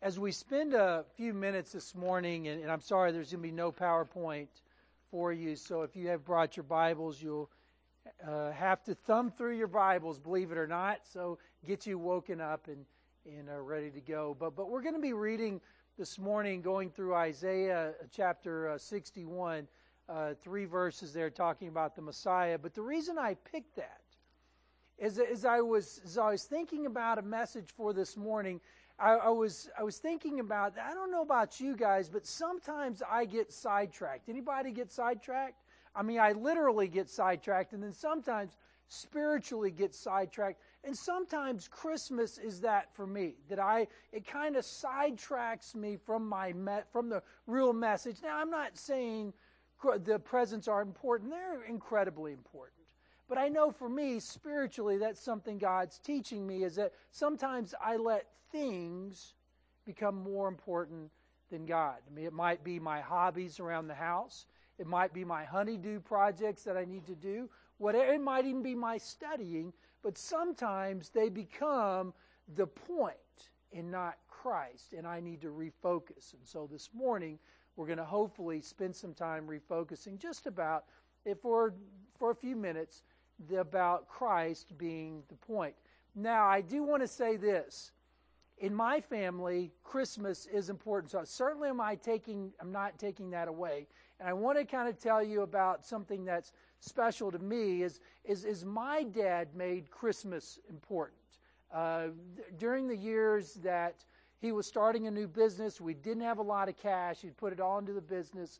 As we spend a few minutes this morning, and I'm sorry there's going to be no PowerPoint for you, so if you have brought your Bibles, you'll have to thumb through your Bibles, believe it or not, so get you woken up and ready to go. But we're going to be reading this morning, going through Isaiah chapter 61, 3 verses there talking about the Messiah. But the reason I picked that is as I was thinking about a message for this morning, I was thinking about, I don't know about you guys, but sometimes I get sidetracked. Anybody get sidetracked? I mean, I literally get sidetracked, and then sometimes spiritually get sidetracked. And sometimes Christmas is that for me, that it kind of sidetracks me from from the real message. Now, I'm not saying the presents are important. They're incredibly important. But I know for me, spiritually, that's something God's teaching me, is that sometimes I let things become more important than God. I mean, it might be my hobbies around the house. It might be my honeydew projects that I need to do. Whatever, it might even be my studying. But sometimes they become the point and not Christ, and I need to refocus. And so this morning, we're going to hopefully spend some time refocusing just about, for a few minutes, about Christ being the point. Now, I do want to say this. In my family, Christmas is important. So certainly I'm not taking that away. And I want to kind of tell you about something that's special to me is my dad made Christmas important. During the years that he was starting a new business, we didn't have a lot of cash. He'd put it all into the business.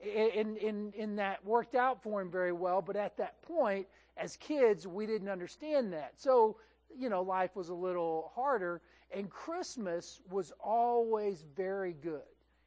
And that worked out for him very well. But at that point, as kids, we didn't understand that. So, life was a little harder. And Christmas was always very good.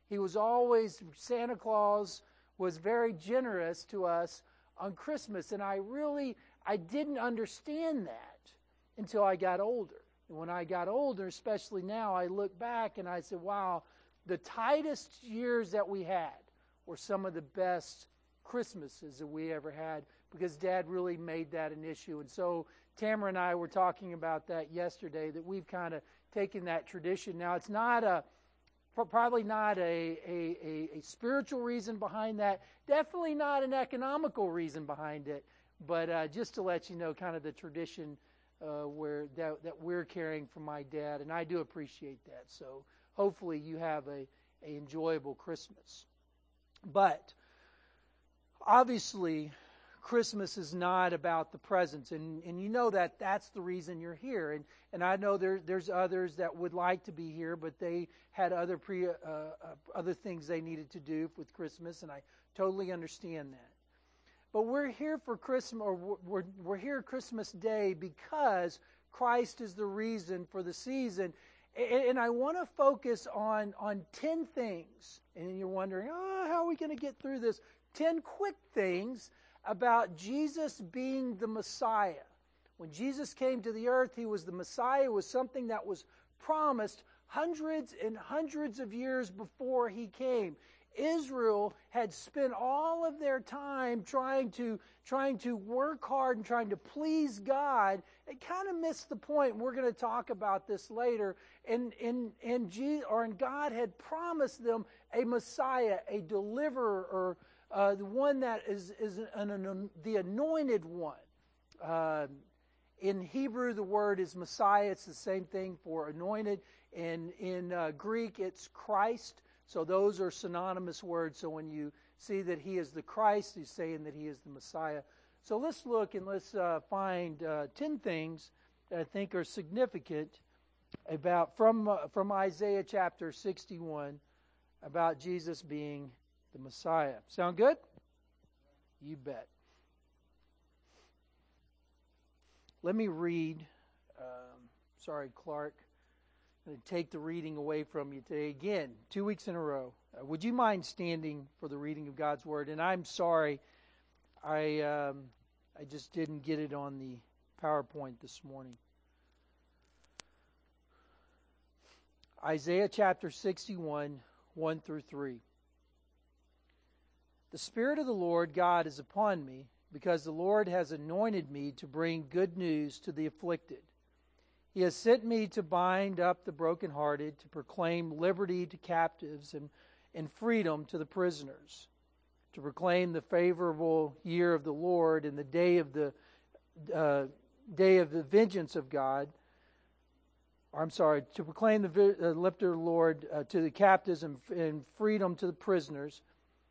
Santa Claus was very generous to us on Christmas. And I didn't understand that until I got older. And when I got older, especially now, I look back and I said, wow, the tightest years that we had were some of the best Christmases that we ever had, because Dad really made that an issue. And so Tamara and I were talking about that yesterday, that we've kind of taken that tradition. Now, it's not probably not a spiritual reason behind that, definitely not an economical reason behind it, but just to let you know kind of the tradition that we're carrying from my dad, and I do appreciate that. So hopefully you have a enjoyable Christmas. But obviously, Christmas is not about the presents, and you know that's the reason you're here. And I know there's others that would like to be here, but they had other things they needed to do with Christmas, and I totally understand that. But we're here for Christmas, or we're here Christmas Day because Christ is the reason for the season. And I want to focus on 10 things. And you're wondering, how are we going to get through this? 10 quick things about Jesus being the Messiah. When Jesus came to the earth, he was the Messiah. It was something that was promised hundreds and hundreds of years before he came. Israel had spent all of their time trying to work hard and trying to please God. It kind of missed the point. We're going to talk about this later. And God had promised them a Messiah, a deliverer, the one that is the anointed one. In Hebrew, the word is Messiah. It's the same thing for anointed. And in Greek, it's Christ. So those are synonymous words. So when you see that he is the Christ, he's saying that he is the Messiah. So let's look and let's find 10 things that I think are significant about from Isaiah chapter 61 about Jesus being the Messiah. Sound good? You bet. Let me read. Sorry, Clark. I'm going to take the reading away from you today again, 2 weeks in a row. Would you mind standing for the reading of God's Word? And I'm sorry, I just didn't get it on the PowerPoint this morning. Isaiah chapter 61, 1 through 3. The Spirit of the Lord God is upon me, because the Lord has anointed me to bring good news to the afflicted. He has sent me to bind up the brokenhearted, to proclaim liberty to captives and freedom to the prisoners, to proclaim the favorable year of the Lord and the day of the vengeance of God. To proclaim the lift of the Lord to the captives and freedom to the prisoners.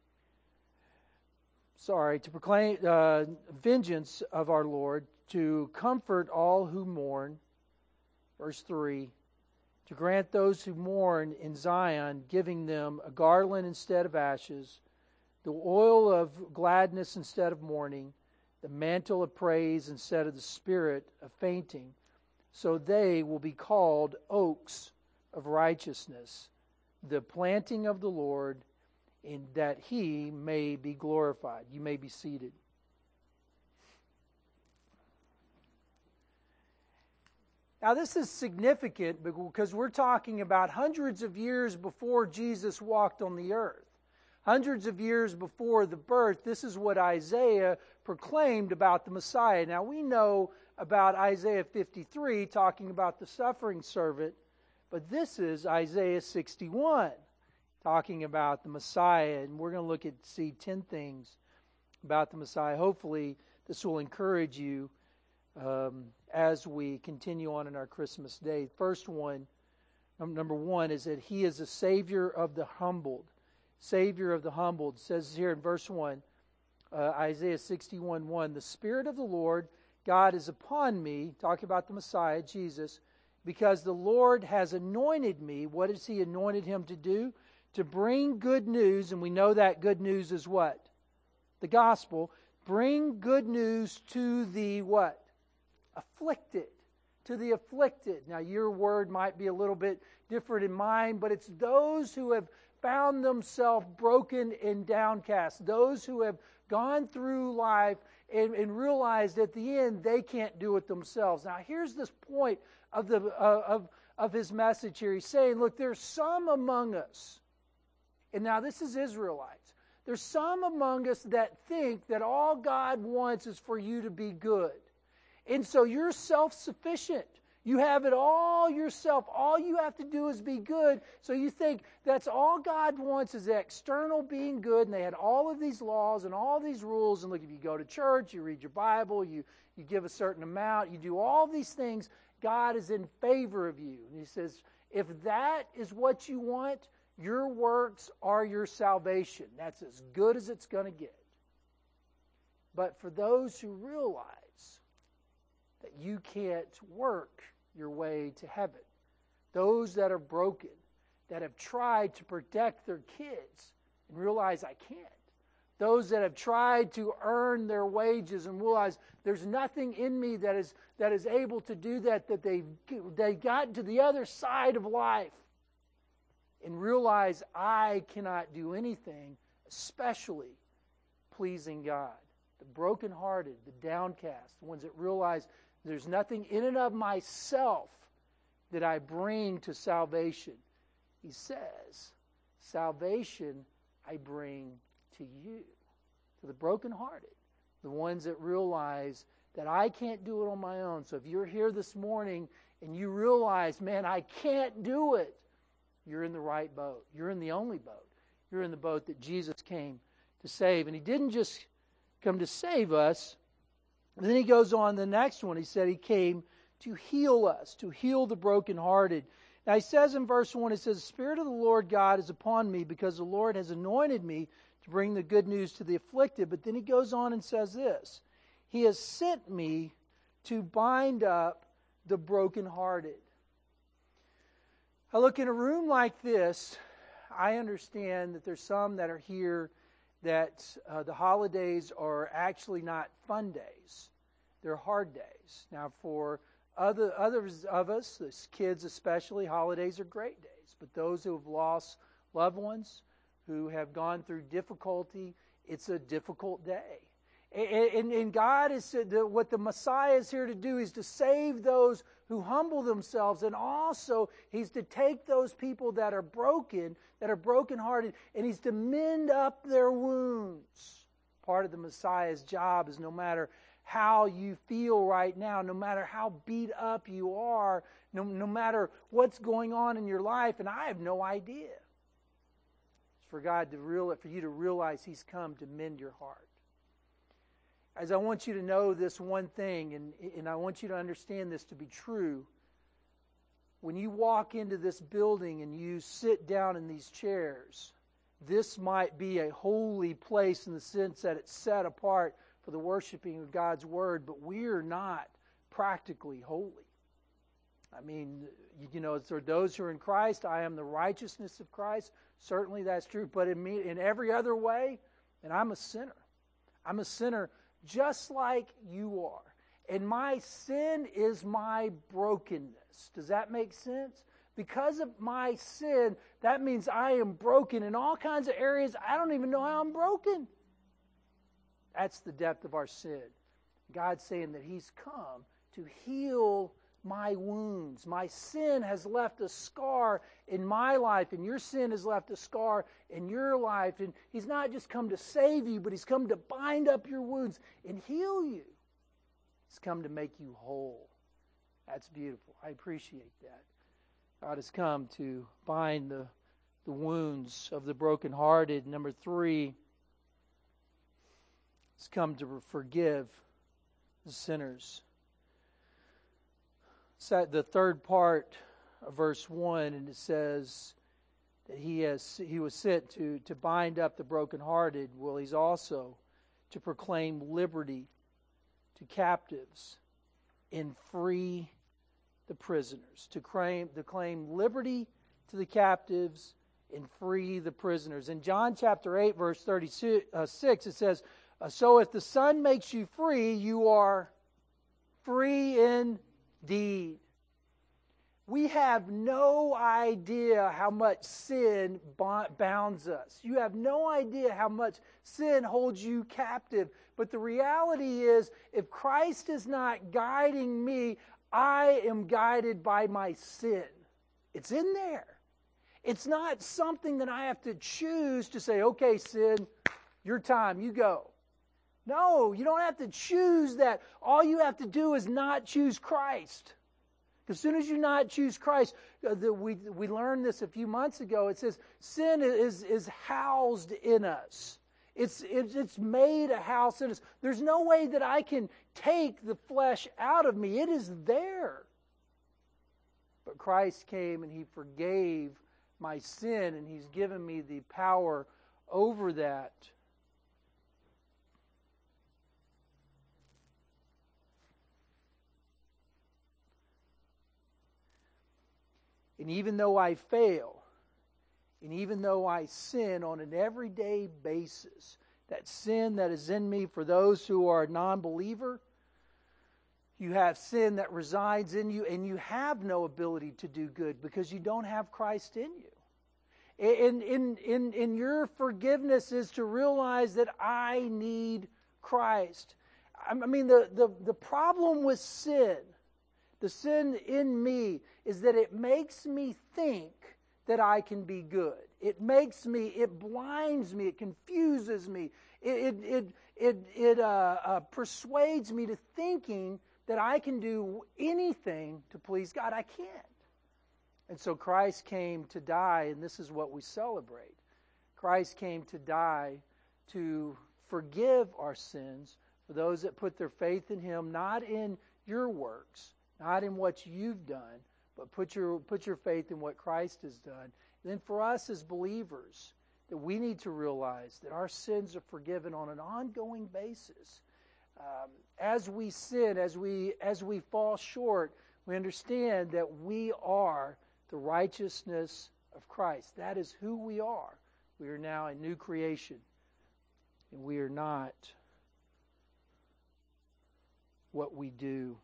To proclaim vengeance of our Lord, to comfort all who mourn. Verse 3, to grant those who mourn in Zion, giving them a garland instead of ashes, the oil of gladness instead of mourning, the mantle of praise instead of the spirit of fainting. So they will be called oaks of righteousness, the planting of the Lord, in that He may be glorified. You may be seated. Now this is significant because we're talking about hundreds of years before Jesus walked on the earth. Hundreds of years before the birth, this is what Isaiah proclaimed about the Messiah. Now we know about Isaiah 53 talking about the suffering servant, but this is Isaiah 61 talking about the Messiah, and we're going to see 10 things about the Messiah. Hopefully this will encourage you as we continue on in our Christmas day. First one, number one, is that He is a Savior of the humbled. Savior of the humbled. It says here in verse 1, Isaiah 61:1, the Spirit of the Lord God is upon me, talking about the Messiah, Jesus, because the Lord has anointed me. What has He anointed Him to do? To bring good news, and we know that good news is what? The gospel. Bring good news to the what? Afflicted. To the afflicted. Now your word might be a little bit different in mine, but it's those who have found themselves broken and downcast. Those who have gone through life and realized at the end they can't do it themselves. Now here's this point of his message here. He's saying, look, there's some among us, and now this is Israelites. There's some among us that think that all God wants is for you to be good. And so you're self-sufficient. You have it all yourself. All you have to do is be good. So you think that's all God wants is the external being good. And they had all of these laws and all these rules. And look, if you go to church, you read your Bible, you give a certain amount, you do all these things, God is in favor of you. And He says, if that is what you want, your works are your salvation. That's as good as it's going to get. But for those who realize that you can't work your way to heaven, those that are broken, that have tried to protect their kids and realize I can't, those that have tried to earn their wages and realize there's nothing in me that is able to do that they got to the other side of life and realize I cannot do anything, especially pleasing God. The brokenhearted, the downcast, the ones that realize there's nothing in and of myself that I bring to salvation. He says, salvation I bring to you, to the brokenhearted, the ones that realize that I can't do it on my own. So if you're here this morning and you realize, man, I can't do it, you're in the right boat. You're in the only boat. You're in the boat that Jesus came to save. And He didn't just come to save us. And then He goes on the next one. He said He came to heal us, to heal the brokenhearted. Now He says in verse 1, He says, the Spirit of the Lord God is upon me because the Lord has anointed me to bring the good news to the afflicted. But then He goes on and says this, He has sent me to bind up the brokenhearted. I look, in a room like this, I understand that there's some that are here that the holidays are actually not fun days. They're hard days. Now, for others of us, as kids especially, holidays are great days. But those who have lost loved ones, who have gone through difficulty, it's a difficult day. And God is what the Messiah is here to do is to save those who humble themselves, and also He's to take those people that are brokenhearted, and He's to mend up their wounds. Part of the Messiah's job is no matter how you feel right now, no matter how beat up you are, no matter what's going on in your life, and I have no idea. It's for you to realize He's come to mend your heart. As I want you to know this one thing, and I want you to understand this to be true, when you walk into this building and you sit down in these chairs, this might be a holy place in the sense that it's set apart for the worshiping of God's Word, but we are not practically holy. I mean, for those who are in Christ, I am the righteousness of Christ. Certainly that's true, but in every other way, and I'm a sinner. I'm a sinner just like you are. And my sin is my brokenness. Does that make sense? Because of my sin, that means I am broken in all kinds of areas. I don't even know how I'm broken. That's the depth of our sin. God's saying that He's come to heal my wounds. My sin has left a scar in my life, and your sin has left a scar in your life. And He's not just come to save you, but He's come to bind up your wounds and heal you. He's come to make you whole. That's beautiful. I appreciate that. God has come to bind the wounds of the brokenhearted. Number 3, He's come to forgive the sinners. The third part of verse 1, and it says that He was sent to bind up the brokenhearted. Well, He's also to proclaim liberty to captives and free the prisoners. To claim liberty to the captives and free the prisoners. In John chapter 8, verse 36, it says, so if the Son makes you free, you are free indeed. We have no idea how much sin bounds us. You have no idea how much sin holds you captive. But the reality is, if Christ is not guiding me, I am guided by my sin. It's in there. It's not something that I have to choose to say, okay, sin, your time, you go. No, you don't have to choose that. All you have to do is not choose Christ. As soon as you not choose Christ, we learned this a few months ago. It says sin is housed in us. It's made a house in us. There's no way that I can take the flesh out of me. It is there. But Christ came and He forgave my sin, and He's given me the power over that. And even though I fail, and even though I sin on an everyday basis, that sin that is in me, for those who are a non-believer, you have sin that resides in you, and you have no ability to do good because you don't have Christ in you. In your forgiveness is to realize that I need Christ. I mean, the problem with sin, the sin in me, is that it makes me think that I can be good. It blinds me, it confuses me, it persuades me to thinking that I can do anything to please God. I can't. And so Christ came to die, and this is what we celebrate. Christ came to die to forgive our sins for those that put their faith in Him, not in your works, not in what you've done, but put your faith in what Christ has done. And then for us as believers, that we need to realize that our sins are forgiven on an ongoing basis. As we sin, as we fall short, we understand that we are the righteousness of Christ. That is who we are. We are now a new creation, and we are not what we do.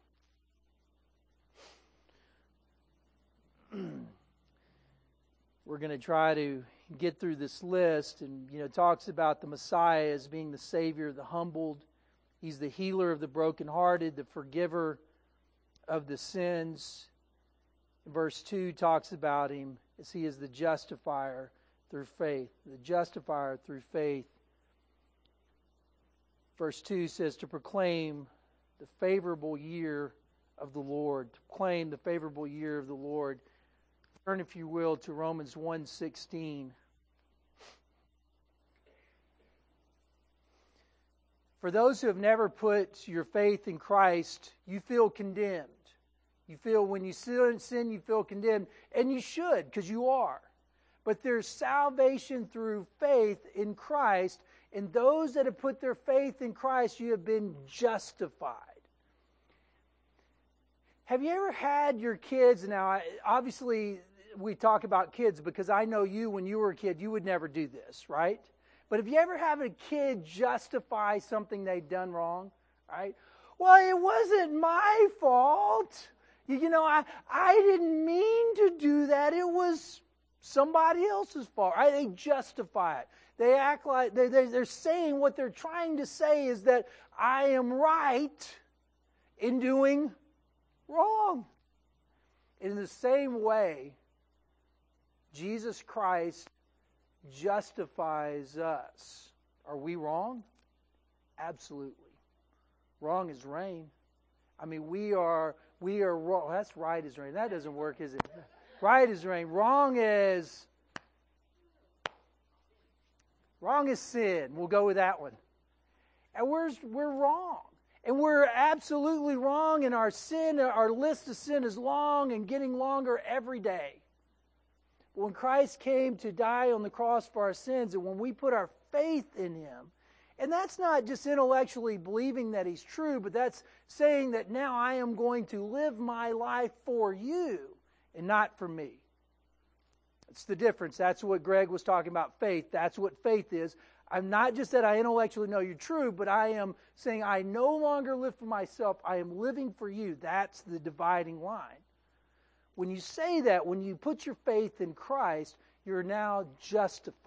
We're going to try to get through this list, and it talks about the Messiah as being the Savior of the humbled. He's the healer of the brokenhearted, the forgiver of the sins. Verse 2 talks about Him as He is the justifier through faith. The justifier through faith. Verse 2 says to proclaim the favorable year of the Lord, to claim the favorable year of the Lord. Turn, if you will, to Romans 1:16. For those who have never put your faith in Christ, you feel condemned. You feel when you sin, you feel condemned. And you should, because you are. But there's salvation through faith in Christ. And those that have put their faith in Christ, you have been justified. Have you ever had your kids, now obviously we talk about kids because I know you when you were a kid, you would never do this, right? But have you ever had a kid justify something they'd done wrong, right? Well, it wasn't my fault. You know, I didn't mean to do that. It was somebody else's fault. Right? They justify it. They act like they're saying what they're trying to say is that I am right in doing wrong. In the same way, Jesus Christ justifies us. Are we wrong? Absolutely. Wrong as rain. I mean, we are wrong. That's right as rain. That doesn't work, is it? Right as rain. Wrong as sin. We'll go with that one. And we're wrong. And we're absolutely wrong, and our list of sin is long and getting longer every day. When Christ came to die on the cross for our sins, and when we put our faith in Him, and that's not just intellectually believing that He's true, but that's saying that now I am going to live my life for you and not for me. It's the difference. That's what Greg was talking about, faith. That's what faith is. I'm not just that I intellectually know you're true, but I am saying I no longer live for myself. I am living for you. That's the dividing line. When you say that, when you put your faith in Christ, you're now justified.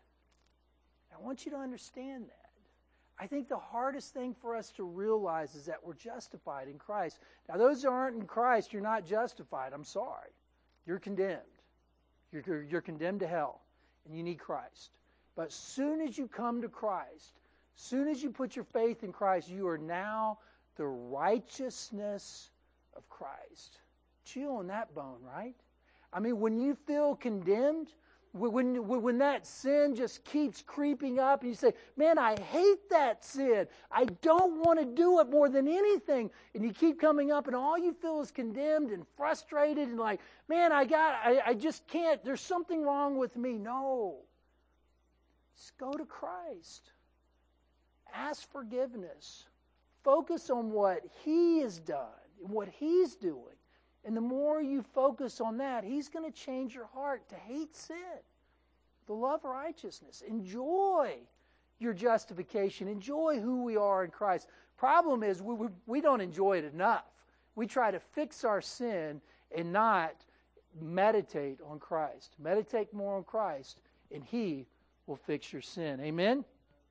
I want you to understand that. I think the hardest thing for us to realize is that we're justified in Christ. Now, those who aren't in Christ, you're not justified. I'm sorry. You're condemned. You're condemned to hell, and you need Christ. But as soon as you come to Christ, as soon as you put your faith in Christ, you are now the righteousness of Christ. Chew on that bone, right? I mean, when you feel condemned, when that sin just keeps creeping up and you say, man, I hate that sin. I don't want to do it more than anything. And you keep coming up and all you feel is condemned and frustrated and like, man, I just can't. There's something wrong with me. No. Just go to Christ. Ask forgiveness. Focus on what He has done and what He's doing. And the more you focus on that, He's going to change your heart to hate sin, to love righteousness. Enjoy your justification. Enjoy who we are in Christ. Problem is, we don't enjoy it enough. We try to fix our sin and not meditate on Christ. Meditate more on Christ, and He will fix your sin. Amen?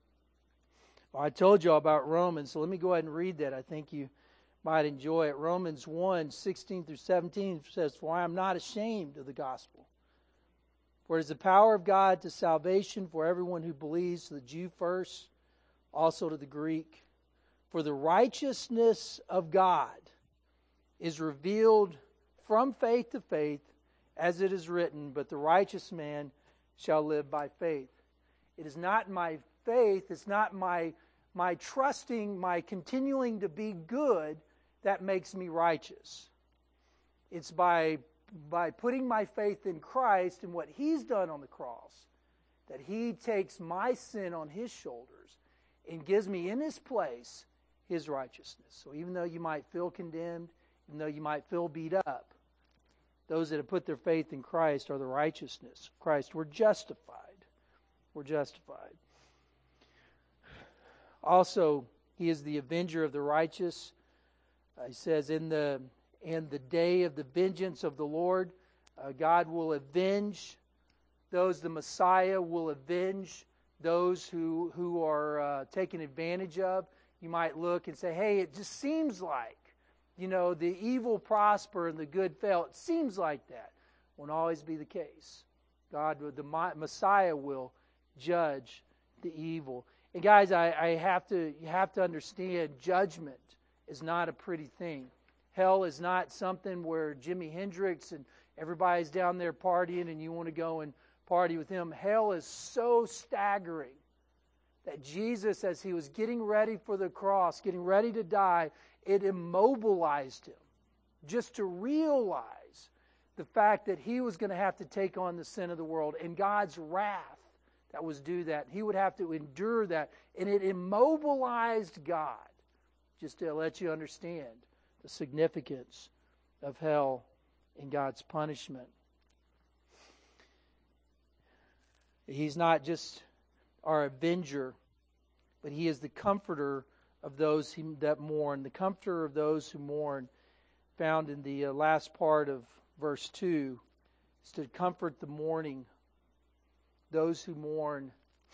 Well, I told you all about Romans, so let me go ahead and read that. I think you might enjoy it. Romans 1, 16 through 17 says, For I am not ashamed of the gospel. For it is the power of God to salvation for everyone who believes, to the Jew first, also to the Greek. For the righteousness of God is revealed from faith to faith, as it is written, But the righteous man shall live by faith. It is not my faith, it's not my trusting, my continuing to be good that makes me righteous. It's by putting my faith in Christ and what He's done on the cross, that He takes my sin on His shoulders and gives me in His place His righteousness. So even though you might feel condemned, even though you might feel beat up, those that have put their faith in Christ are the righteousness of Christ. We're justified. We're justified. Also, He is the avenger of the righteous. He says, in the day of the vengeance of the Lord, God will avenge those, the Messiah will avenge those who are taken advantage of. You might look and say, hey, it just seems like, the evil prosper and the good fail. It seems like that. Won't always be the case. God, the Messiah will judge the evil. And guys, you have to understand, judgment is not a pretty thing. Hell is not something where Jimi Hendrix and everybody's down there partying and you want to go and party with him. Hell is so staggering that Jesus, as he was getting ready for the cross, getting ready to die, it immobilized him just to realize the fact that he was going to have to take on the sin of the world and God's wrath that was due that. He would have to endure that. And it immobilized God, just to let you understand the significance of hell and God's punishment. He's not just our avenger, but he is the comforter of those that mourn. The comforter of those who mourn, found in the last part of verse 2, is to comfort the mourning, those who mourn.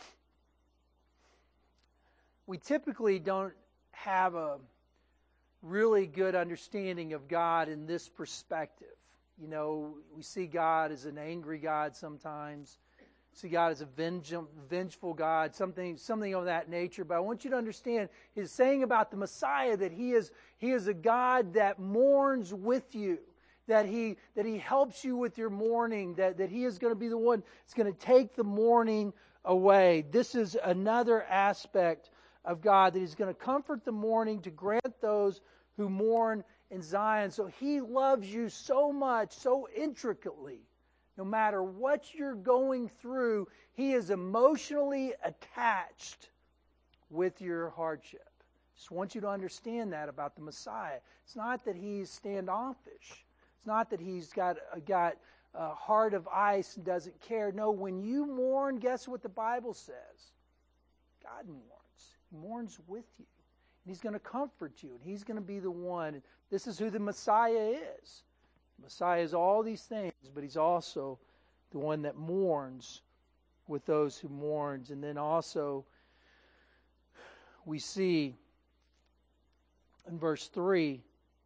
We typically don't have a really good understanding of God in this perspective. You know, we see God as an angry God sometimes. See God as a vengeful God, something of that nature. But I want you to understand, he's saying about the Messiah that he is a God that mourns with you, that he helps you with your mourning, that he is going to be the one that's going to take the mourning away. This is another aspect of God, that he's going to comfort the mourning, to grant those who mourn in Zion. So he loves you so much, so intricately. No matter what you're going through, he is emotionally attached with your hardship. Just want you to understand that about the Messiah. It's not that he's standoffish. It's not that he's got a heart of ice and doesn't care. No, when you mourn, guess what the Bible says? God mourns. He mourns with you. And he's going to comfort you. And he's going to be the one. This is who the Messiah is. Messiah is all these things, but he's also the one that mourns with those who mourns. And then also we see in verse 3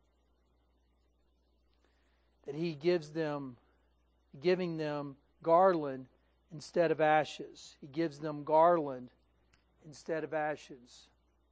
that he giving them garland instead of ashes. He gives them garland instead of ashes.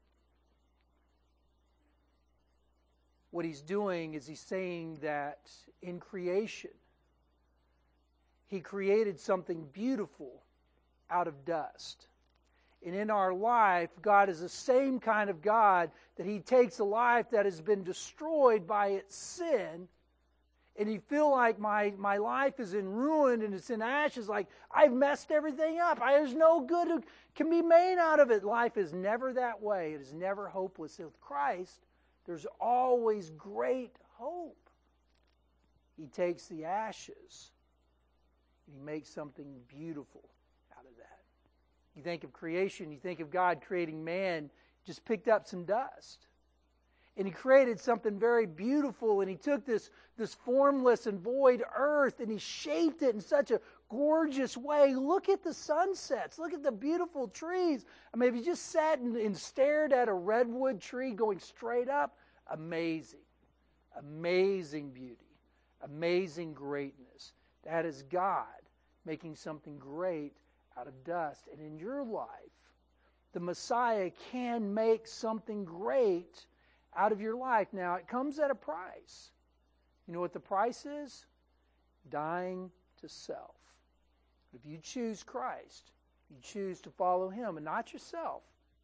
What he's doing is he's saying that in creation, he created something beautiful out of dust. And in our life, God is the same kind of God, that he takes a life that has been destroyed by its sin, and you feel like my life is in ruin and it's in ashes, like I've messed everything up. There's no good that can be made out of it. Life is never that way. It is never hopeless. With Christ, there's always great hope. He takes the ashes and he makes something beautiful out of that. You think of creation, you think of God creating man, just picked up some dust. And he created something very beautiful, and he took this formless and void earth and he shaped it in such a gorgeous way. Look at the sunsets. Look at the beautiful trees. I mean, if you just sat and stared at a redwood tree going straight up, amazing. Amazing beauty. Amazing greatness. That is God making something great out of dust. And in your life, the Messiah can make something great out of your life. Now, it comes at a price. You know what the price is? Dying to self. If you choose Christ, you choose to follow him and not yourself,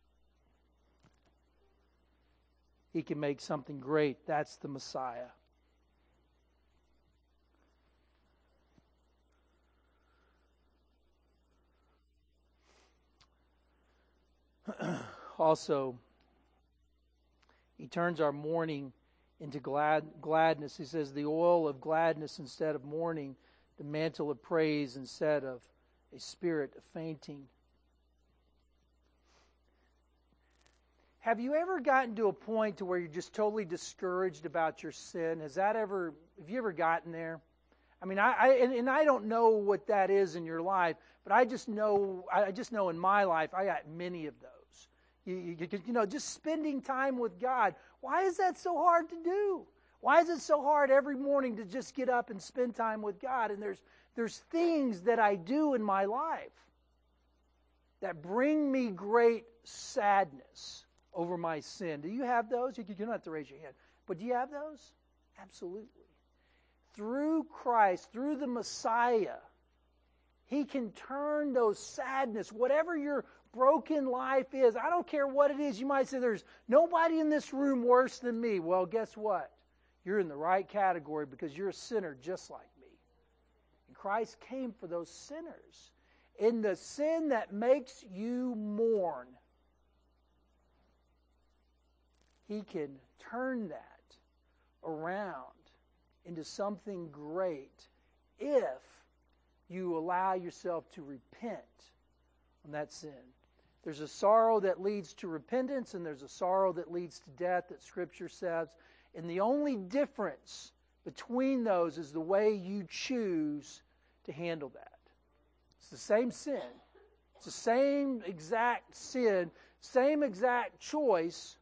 he can make something great. That's the Messiah. Also, he turns our mourning into gladness. He says the oil of gladness instead of mourning, the mantle of praise instead of a spirit of fainting. Have you ever gotten to a point to where you're just totally discouraged about your sin? Have you ever gotten there? I mean, I don't know what that is in your life, but I just know in my life I got many of those. You know, just spending time with God. Why is that so hard to do? Why is it so hard every morning to just get up and spend time with God? And there's things that I do in my life that bring me great sadness over my sin. Do you have those? You don't have to raise your hand. But do you have those? Absolutely. Through Christ, through the Messiah, He can turn those sadness, whatever your broken life is. I don't care what it is. You might say, there's nobody in this room worse than me. Well, guess what? You're in the right category because you're a sinner just like me. And Christ came for those sinners. In the sin that makes you mourn, He can turn that around into something great if you allow yourself to repent on that sin. There's a sorrow that leads to repentance, and there's a sorrow that leads to death that Scripture says. And the only difference between those is the way you choose to handle that. It's the same sin. It's the same exact sin, same exact choice,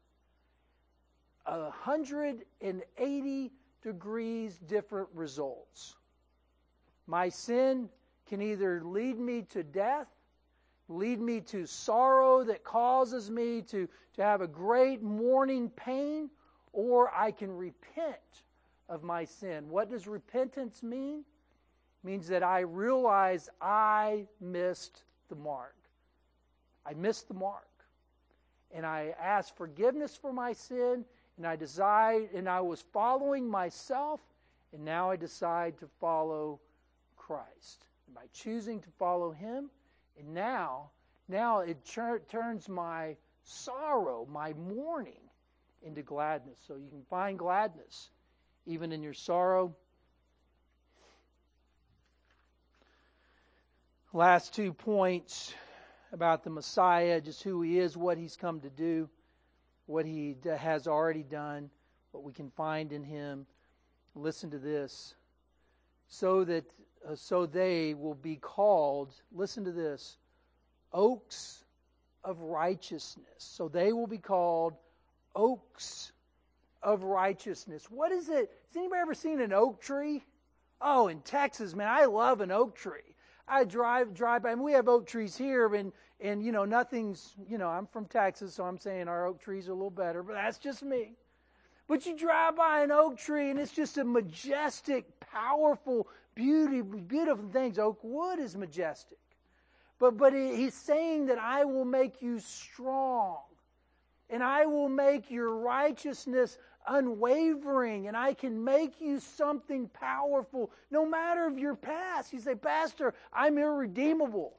180 degrees different results. My sin can either lead me to death, lead me to sorrow that causes me to have a great mourning pain, or I can repent of my sin. What does repentance mean? It means that I realize I missed the mark. I missed the mark. And I ask forgiveness for my sin, and I was following myself, and now I decide to follow Christ. And by choosing to follow Him, and now it turns my sorrow, my mourning, into gladness. So you can find gladness even in your sorrow. Last 2 points about the Messiah, just who He is, what He's come to do, what He has already done, what we can find in Him. Listen to this. So they will be called, listen to this, oaks of righteousness. So they will be called oaks of righteousness. What is it? Has anybody ever seen an oak tree? Oh, in Texas, man, I love an oak tree. I drive by, and we have oak trees here, and nothing's, I'm from Texas, so I'm saying our oak trees are a little better, but that's just me. But you drive by an oak tree, and it's just a majestic, powerful, beautiful things. Oak wood is majestic. But He's saying that I will make you strong, and I will make your righteousness unwavering, and I can make you something powerful no matter of your past. You say, Pastor, I'm irredeemable.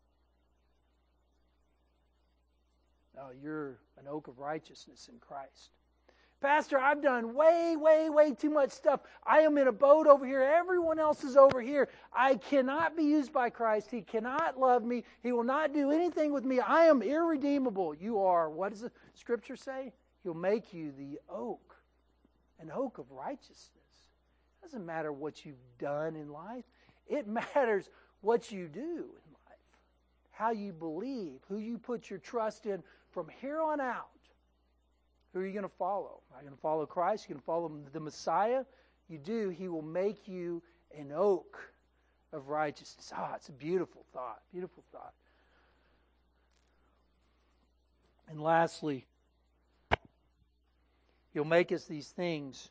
No, you're an oak of righteousness in Christ. Pastor, I've done way, way, way too much stuff. I am in a boat over here. Everyone else is over here. I cannot be used by Christ. He cannot love me. He will not do anything with me. I am irredeemable. You are, what does the Scripture say? He'll make you the oak, an oak of righteousness. It doesn't matter what you've done in life. It matters what you do in life, how you believe, who you put your trust in from here on out. Who are you going to follow? Are you going to follow Christ? Are you going to follow the Messiah? You do, He will make you an oak of righteousness. It's a beautiful thought. Beautiful thought. And lastly, He'll make us these things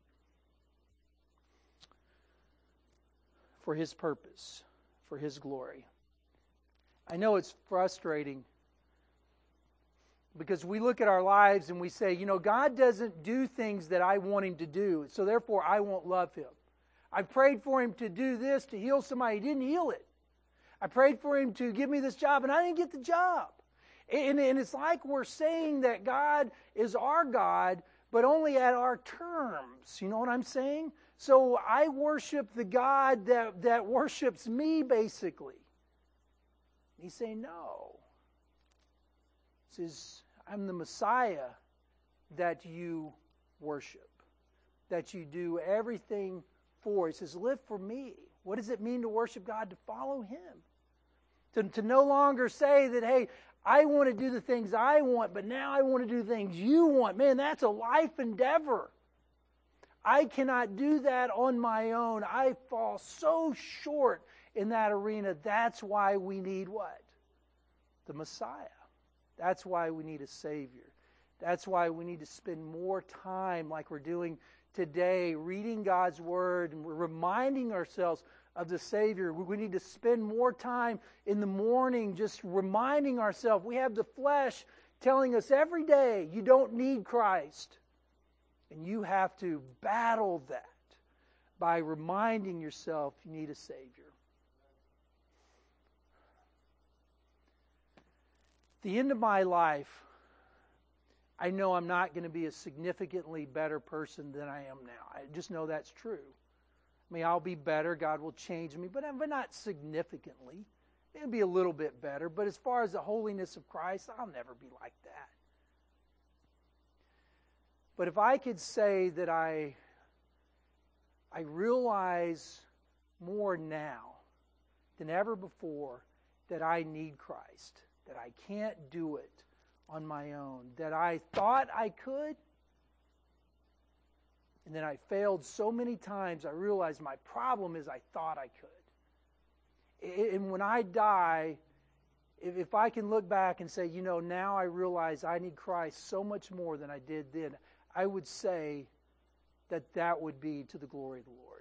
for His purpose, for His glory. I know it's frustrating because we look at our lives and we say, God doesn't do things that I want Him to do, so therefore I won't love Him. I prayed for Him to do this, to heal somebody. He didn't heal it. I prayed for Him to give me this job, and I didn't get the job. And it's like we're saying that God is our God, but only at our terms. You know what I'm saying? So I worship the God that worships me, basically. And He's saying, no. He says, I'm the Messiah that you worship, that you do everything for. He says, live for me. What does it mean to worship God? To follow Him. To no longer say that, hey, I want to do the things I want, but now I want to do things you want. Man, that's a life endeavor. I cannot do that on my own. I fall so short in that arena. That's why we need what? The Messiah. That's why we need a Savior. That's why we need to spend more time, like we're doing today, reading God's Word, and we're reminding ourselves of the Savior. We need to spend more time in the morning just reminding ourselves. We have the flesh telling us every day, you don't need Christ. And you have to battle that by reminding yourself you need a Savior. At the end of my life, I know I'm not going to be a significantly better person than I am now. I just know that's true. I mean, I'll be better. God will change me, but not significantly. Maybe be a little bit better. But as far as the holiness of Christ, I'll never be like that. But if I could say that I realize more now than ever before that I need Christ, that I can't do it on my own, that I thought I could, and then I failed so many times, I realized my problem is I thought I could. And when I die, if I can look back and say, now I realize I need Christ so much more than I did then, I would say that would be to the glory of the Lord.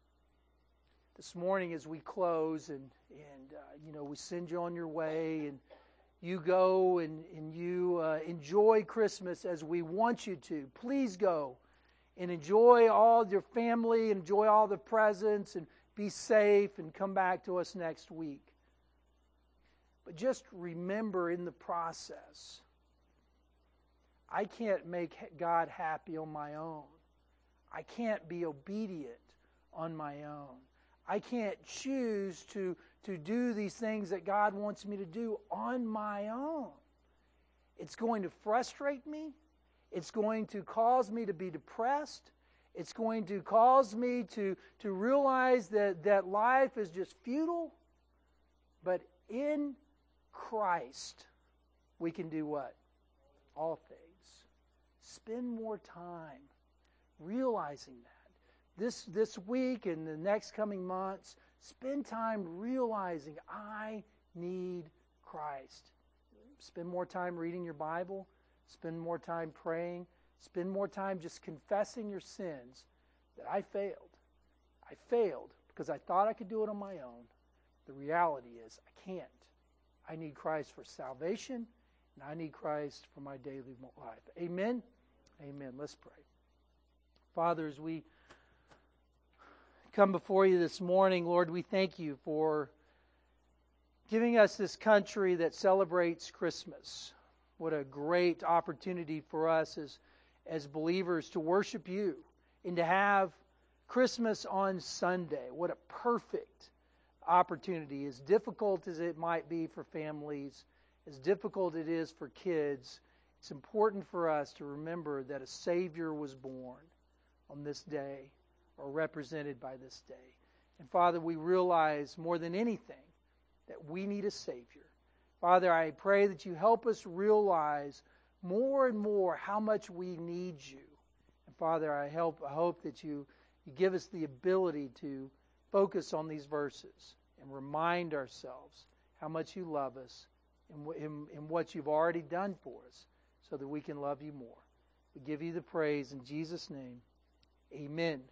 This morning as we close and we send you on your way and you go and you enjoy Christmas as we want you to. Please go and enjoy all your family, enjoy all the presents, and be safe and come back to us next week. But just remember in the process, I can't make God happy on my own. I can't be obedient on my own. I can't choose to do these things that God wants me to do on my own. It's going to frustrate me. It's going to cause me to be depressed. It's going to cause me to realize that life is just futile. But in Christ, we can do what? All things. Spend more time realizing that. This week and the next coming months, spend time realizing I need Christ. Spend more time reading your Bible. Spend more time praying. Spend more time just confessing your sins, that I failed. I failed because I thought I could do it on my own. The reality is I can't. I need Christ for salvation, and I need Christ for my daily life. Amen? Amen. Let's pray. Father, as we come before you this morning, Lord, we thank you for giving us this country that celebrates Christmas. What a great opportunity for us as believers to worship you and to have Christmas on Sunday. What a perfect opportunity. As difficult as it might be for families, as difficult it is for kids, it's important for us to remember that a Savior was born on this day, or represented by this day. And Father, we realize more than anything that we need a Savior. Father, I pray that you help us realize more and more how much we need you. And Father, I hope that you give us the ability to focus on these verses and remind ourselves how much you love us and what you've already done for us so that we can love you more. We give you the praise in Jesus' name. Amen.